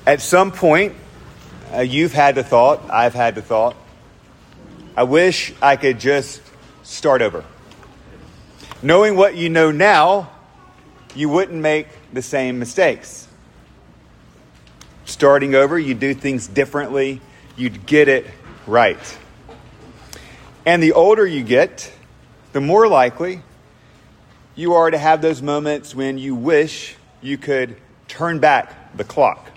At some point, you've had the thought, I've had the thought, I wish I could just start over. Knowing what you know now, you wouldn't make the same mistakes. Starting over, you do things differently, you'd get it right. And the older you get, the more likely you are to have those moments when you wish you could turn back the clock.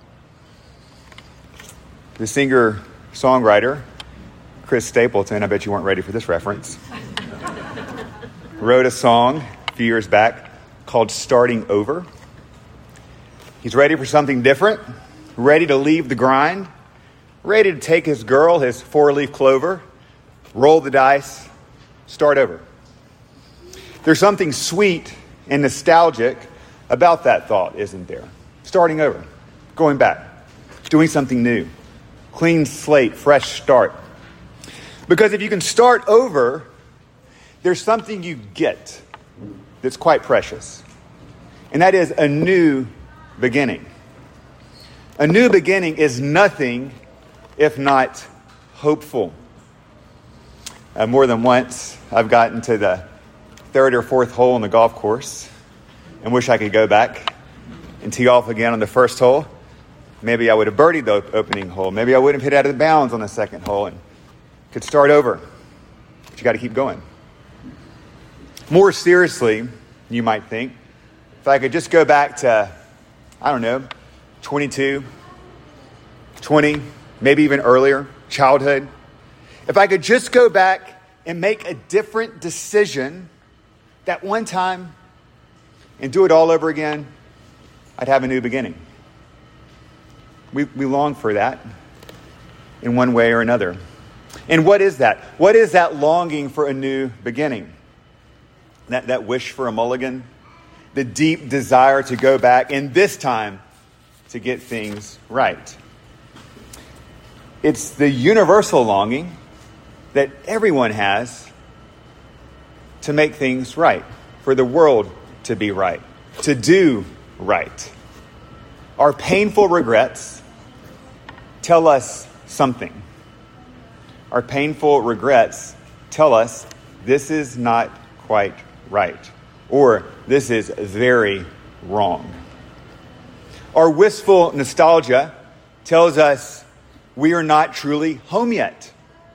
The singer-songwriter, Chris Stapleton, I bet you weren't ready for this reference, wrote a song a few years back called Starting Over. He's ready for something different, ready to leave the grind, ready to take his girl, his four-leaf clover, roll the dice, start over. There's something sweet and nostalgic about that thought, isn't there? Starting over, going back, doing something new, clean slate, fresh start. Because if you can start over, there's something you get that's quite precious. And that is a new beginning. A new beginning is nothing if not hopeful. More than once, I've gotten to the third or fourth hole in the golf course and wish I could go back and tee off again on the first hole. Maybe I would have birdied the opening hole. Maybe I wouldn't have hit out of bounds on the second hole and could start over. But you got to keep going. More seriously, you might think, if I could just go back to, 22, 20, maybe even earlier, childhood. If I could just go back and make a different decision that one time and do it all over again, I'd have a new beginning. We long for that in one way or another. And what is that? What is that longing for a new beginning? That wish for a mulligan? The deep desire to go back and this time to get things right. It's the universal longing that everyone has to make things right, for the world to be right, to do right. Our painful regrets tell us something. Our painful regrets tell us this is not quite right, or this is very wrong. Our wistful nostalgia tells us we are not truly home yet.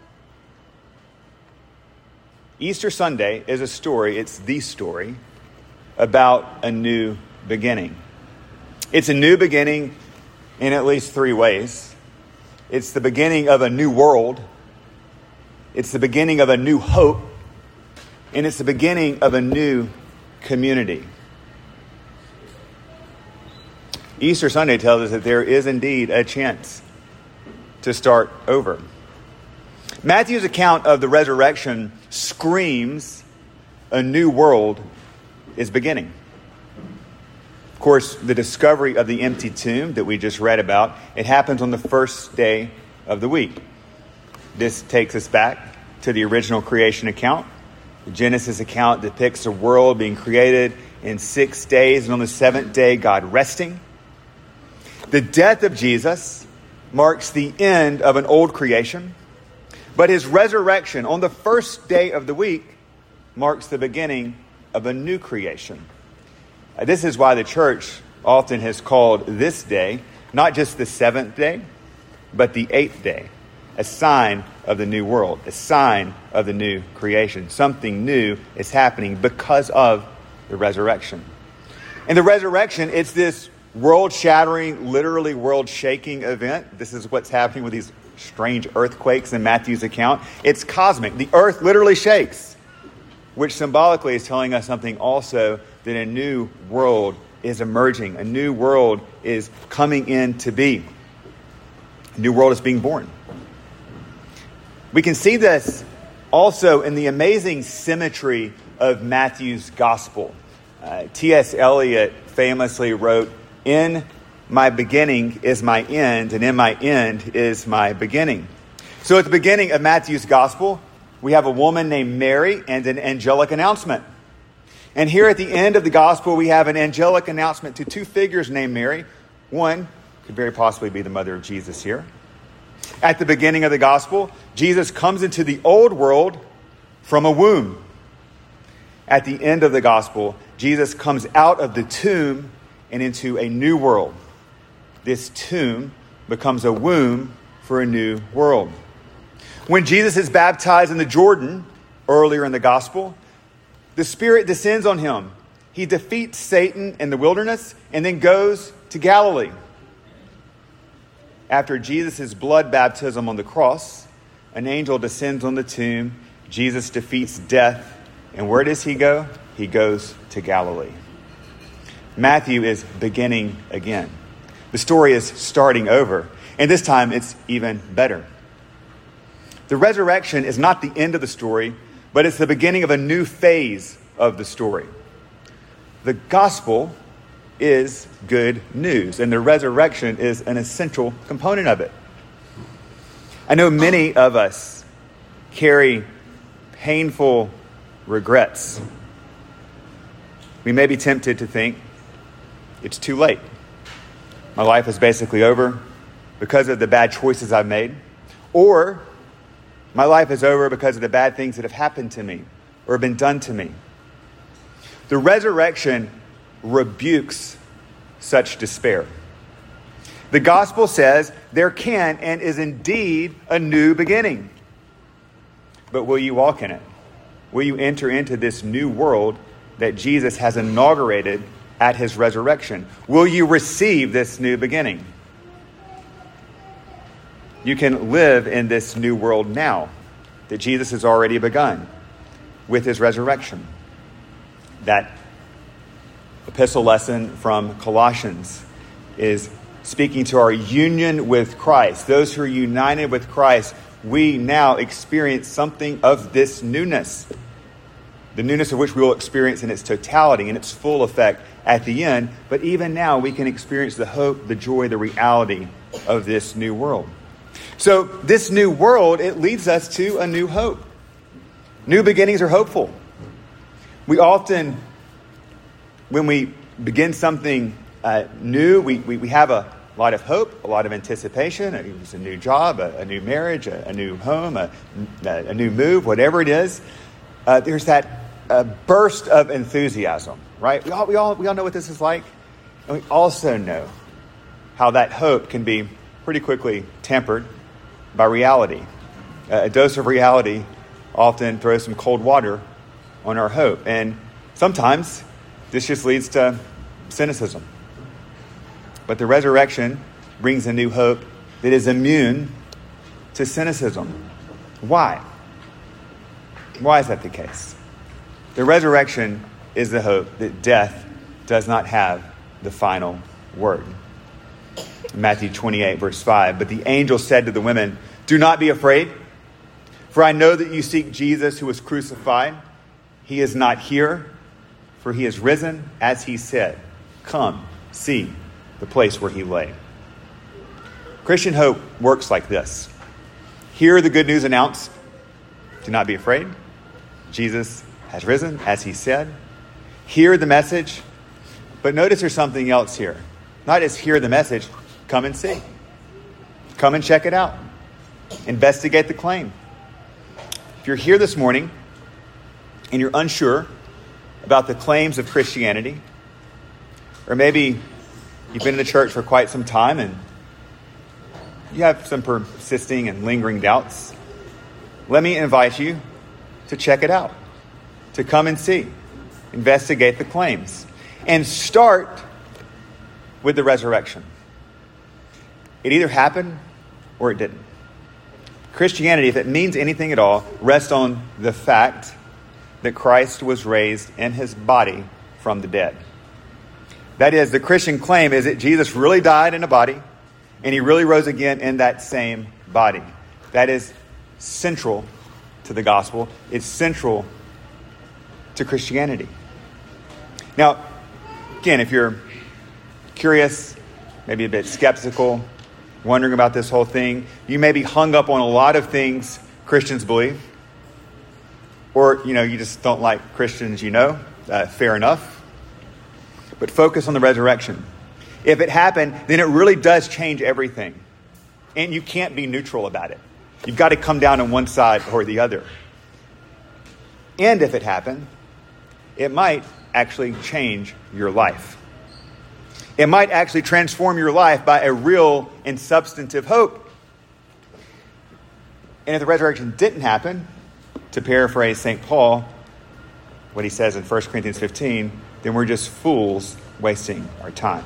Easter Sunday is a story, it's the story, about a new beginning. It's a new beginning in at least three ways. It's the beginning of a new world. It's the beginning of a new hope. And it's the beginning of a new community. Easter Sunday tells us that there is indeed a chance to start over. Matthew's account of the resurrection screams a new world is beginning. Of course, the discovery of the empty tomb that we just read about, it happens on the first day of the week. This takes us back to the original creation account. The Genesis account depicts a world being created in 6 days, and on the seventh day, God resting. The death of Jesus marks the end of an old creation, but his resurrection on the first day of the week marks the beginning of a new creation. This is why the church often has called this day not just the seventh day, but the eighth day, a sign of the new world, a sign of the new creation. Something new is happening because of the resurrection. And the resurrection, it's this world-shattering, literally world-shaking event. This is what's happening with these strange earthquakes in Matthew's account. It's cosmic. The earth literally shakes, which symbolically is telling us something also, that a new world is emerging. A new world is coming in to be. A new world is being born. We can see this also in the amazing symmetry of Matthew's gospel. T.S. Eliot famously wrote, "In my beginning is my end, and in my end is my beginning." So at the beginning of Matthew's gospel, we have a woman named Mary and an angelic announcement. And here at the end of the gospel, we have an angelic announcement to two figures named Mary. One could very possibly be the mother of Jesus here. At the beginning of the gospel, Jesus comes into the old world from a womb. At the end of the gospel, Jesus comes out of the tomb and into a new world. This tomb becomes a womb for a new world. When Jesus is baptized in the Jordan, earlier in the gospel, the Spirit descends on him. He defeats Satan in the wilderness and then goes to Galilee. After Jesus' blood baptism on the cross, an angel descends on the tomb. Jesus defeats death. And where does he go? He goes to Galilee. Matthew is beginning again. The story is starting over. And this time it's even better. The resurrection is not the end of the story, but it's the beginning of a new phase of the story. The gospel is good news, and the resurrection is an essential component of it. I know many of us carry painful regrets. We may be tempted to think it's too late. My life is basically over because of the bad choices I've made, or my life is over because of the bad things that have happened to me or been done to me. The resurrection rebukes such despair. The gospel says there can and is indeed a new beginning. But will you walk in it? Will you enter into this new world that Jesus has inaugurated at his resurrection? Will you receive this new beginning? You can live in this new world now that Jesus has already begun with his resurrection. That epistle lesson from Colossians is speaking to our union with Christ. Those who are united with Christ, we now experience something of this newness. The newness of which we will experience in its totality, in its full effect at the end. But even now, we can experience the hope, the joy, the reality of this new world. So this new world, it leads us to a new hope. New beginnings are hopeful. We often, when we begin something new, we have a lot of hope, a lot of anticipation. It's a new job, a new marriage, a new home, a new move, whatever it is. There's that burst of enthusiasm, right? We all know what this is like. And we also know how that hope can be pretty quickly tempered by reality. A dose of reality often throws some cold water on our hope. And sometimes this just leads to cynicism. But the resurrection brings a new hope that is immune to cynicism. Why? Why is that the case? The resurrection is the hope that death does not have the final word. Matthew 28, verse 5. But the angel said to the women, "Do not be afraid, for I know that you seek Jesus who was crucified. He is not here, for he is risen, as he said. Come, see the place where he lay." Christian hope works like this. Hear the good news announced. Do not be afraid. Jesus has risen, as he said. Hear the message. But notice there's something else here. Not just hear the message, come and see. Come and check it out. Investigate the claim. If you're here this morning and you're unsure about the claims of Christianity, or maybe you've been in the church for quite some time and you have some persisting and lingering doubts, let me invite you to check it out, to come and see, investigate the claims, and start with the resurrection. It either happened or it didn't. Christianity, if it means anything at all, rests on the fact that Christ was raised in his body from the dead. That is, the Christian claim is that Jesus really died in a body and he really rose again in that same body. That is central to the gospel. It's central to Christianity. Now, again, if you're curious, maybe a bit skeptical, wondering about this whole thing, you may be hung up on a lot of things Christians believe. Or, you just don't like Christians, fair enough. But focus on the resurrection. If it happened, then it really does change everything. And you can't be neutral about it. You've got to come down on one side or the other. And if it happened, it might actually change your life. It might actually transform your life by a real and substantive hope. And if the resurrection didn't happen, to paraphrase St. Paul, what he says in 1 Corinthians 15, then we're just fools wasting our time.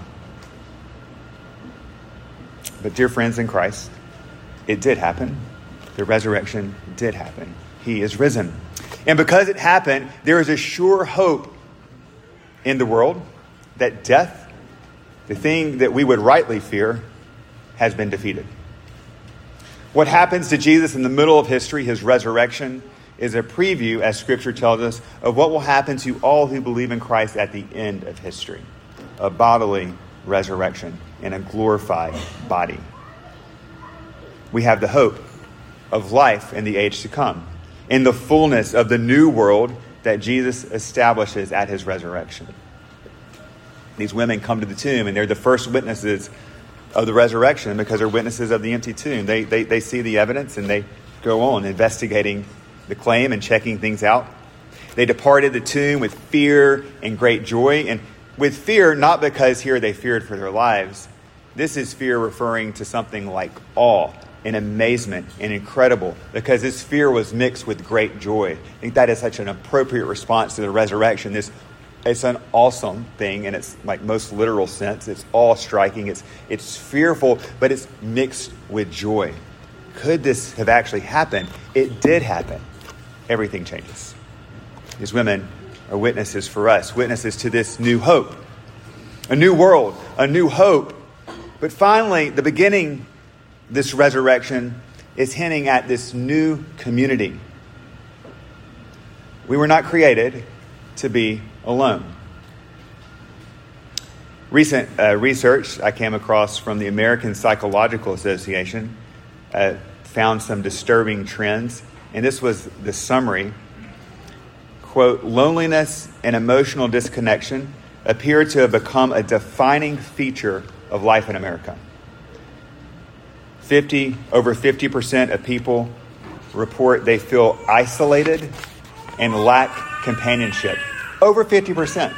But dear friends in Christ, it did happen. The resurrection did happen. He is risen. And because it happened, there is a sure hope in the world that death, the thing that we would rightly fear, has been defeated. What happens to Jesus in the middle of history, his resurrection, is a preview, as Scripture tells us, of what will happen to all who believe in Christ at the end of history. A bodily resurrection in a glorified body. We have the hope of life in the age to come, in the fullness of the new world that Jesus establishes at his resurrection. These women come to the tomb, and they're the first witnesses of the resurrection because they're witnesses of the empty tomb. They see the evidence, and they go on investigating the claim and checking things out. They departed the tomb with fear and great joy, and with fear, not because here they feared for their lives. This is fear referring to something like awe and amazement and incredible, because this fear was mixed with great joy. I think that is such an appropriate response to the resurrection. It's an awesome thing in its most literal sense. It's awe-striking. It's fearful, but it's mixed with joy. Could this have actually happened? It did happen. Everything changes. These women are witnesses for us, witnesses to this new hope. A new world, a new hope. But finally, the beginning, this resurrection, is hinting at this new community. We were not created to be alone. Recent research I came across from the American Psychological Association found some disturbing trends. And this was the summary. Quote, loneliness and emotional disconnection appear to have become a defining feature of life in America. Over 50% of people report they feel isolated and lack companionship. Over 50%.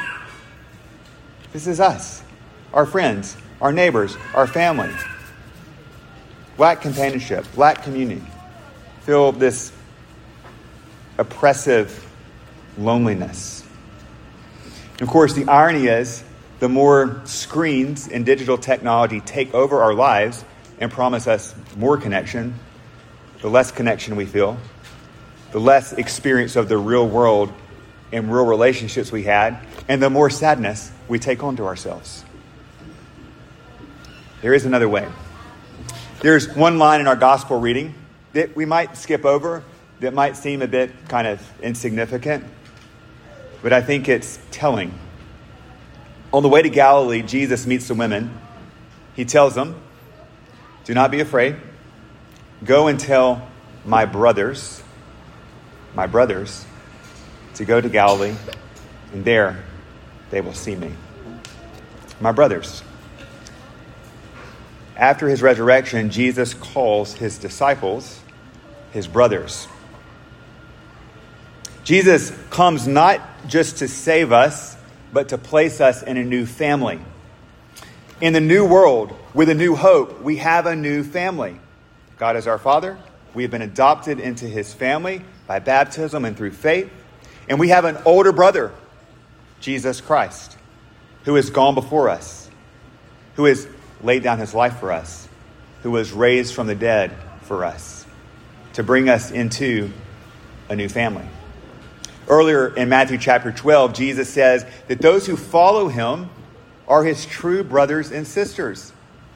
This is us, our friends, our neighbors, our family. Lack companionship, lack community. Feel this oppressive loneliness. And of course, the irony is, the more screens and digital technology take over our lives and promise us more connection, the less connection we feel, the less experience of the real world and real relationships we had, and the more sadness we take onto ourselves. There is another way. There's one line in our gospel reading that we might skip over, that might seem a bit kind of insignificant, but I think it's telling. On the way to Galilee, Jesus meets the women. He tells them, do not be afraid. Go and tell my brothers, to go to Galilee, and there they will see me. My brothers. After his resurrection, Jesus calls his disciples his brothers. Jesus comes not just to save us, but to place us in a new family. In the new world, with a new hope, we have a new family. God is our Father. We have been adopted into his family by baptism and through faith. And we have an older brother, Jesus Christ, who has gone before us, who has laid down his life for us, who was raised from the dead for us, to bring us into a new family. Earlier in Matthew chapter 12, Jesus says that those who follow him are his true brothers and sisters.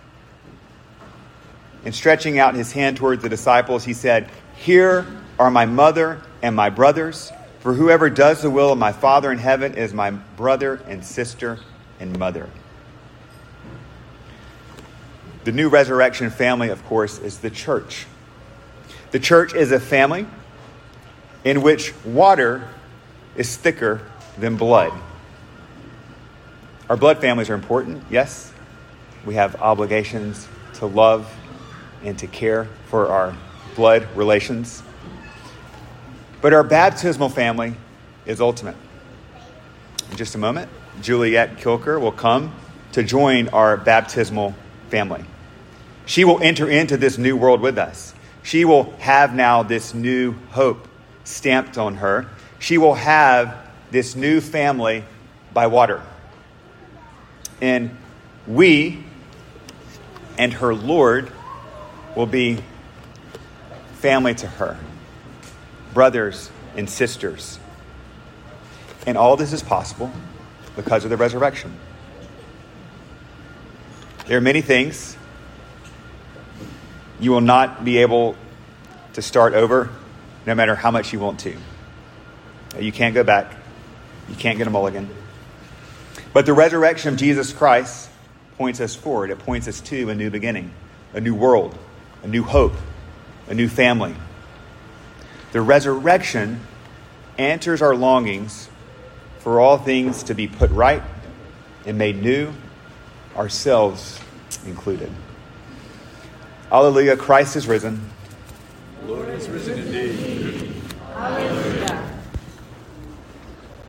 And stretching out his hand towards the disciples, he said, here are my mother and my brothers, for whoever does the will of my Father in heaven is my brother and sister and mother. The new resurrection family, of course, is the church. The church is a family in which water is thicker than blood. Our blood families are important, yes. We have obligations to love and to care for our blood relations. But our baptismal family is ultimate. In just a moment, Juliet Kilker will come to join our baptismal family. She will enter into this new world with us. She will have now this new hope stamped on her. She will have this new family by water. And we and her Lord will be family to her, brothers and sisters. And all this is possible because of the resurrection. There are many things you will not be able to start over no matter how much you want to. You can't go back. You can't get a mulligan. But the resurrection of Jesus Christ points us forward. It points us to a new beginning, a new world, a new hope, a new family. The resurrection answers our longings for all things to be put right and made new, ourselves included. Alleluia, Christ is risen. Lord is risen indeed. Alleluia.